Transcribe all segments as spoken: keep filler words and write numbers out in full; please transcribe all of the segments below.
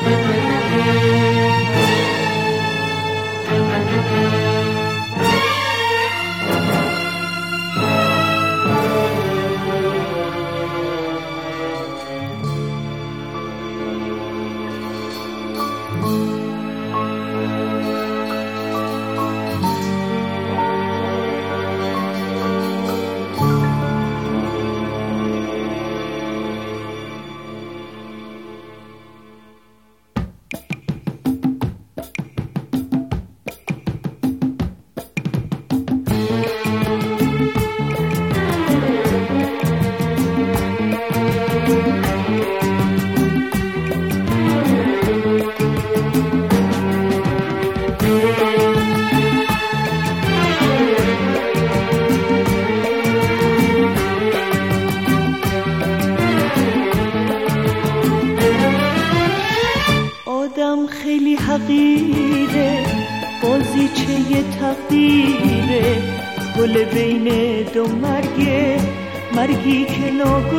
خیلی حقیره، بازیچه یه تقدیره، گل بین دو مرگه، مرگی که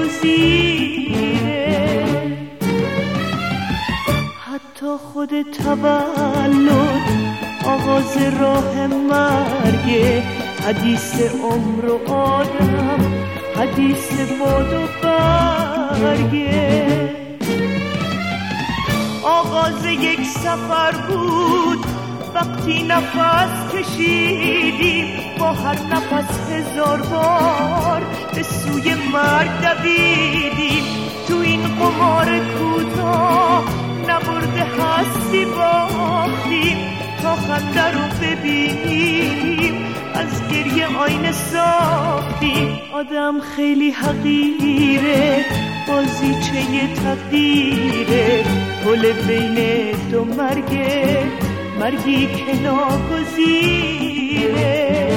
ناگزیره. حتی خود تولد آغاز راه مرگه، حدیث عمر و آدم، حدیث باد و برگه. آغاز یک سفر بود وقتی نفس کشیدیم، با هر نفس هزار بار به سوی مرگ دویدیم. تو این قمار کوتاه نبرده هستی باختیم، تا خنده رو ببینیم از گریه آینه ساختیم. آدم خیلی حقیره، بازیچه یه تقدیره، گل بین دو مرگه، مرگی که ناگزیره.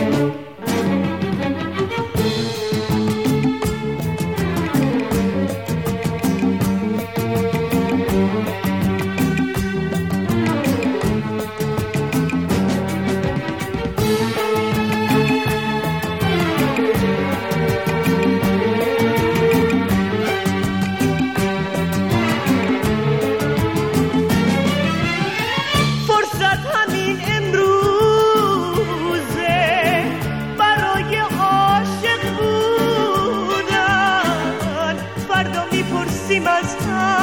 از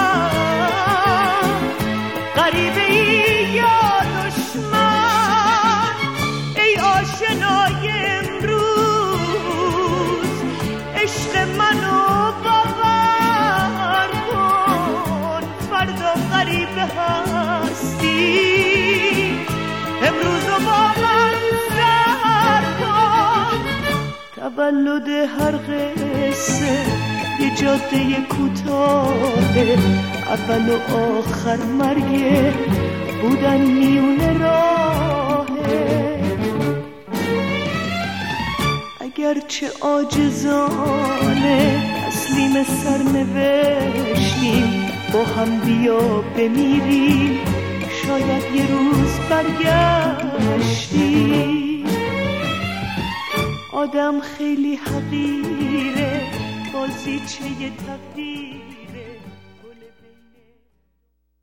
هم غریبه ای یا دشمن، ای آشنای امروز عشق منو باور کن. فردا غریبه هستی، امروز رو با من سر کن. تولد هر قصه یه جاده کوتاهه، اول و آخر مرگه، بودن میونه راهه. اگرچه عاجزانه تسلیم سرنوشتیم، با هم بیا بمیریم، شاید یه روز برگشتیم. آدم خیلی حقیره، بازیچه یه تقدیر.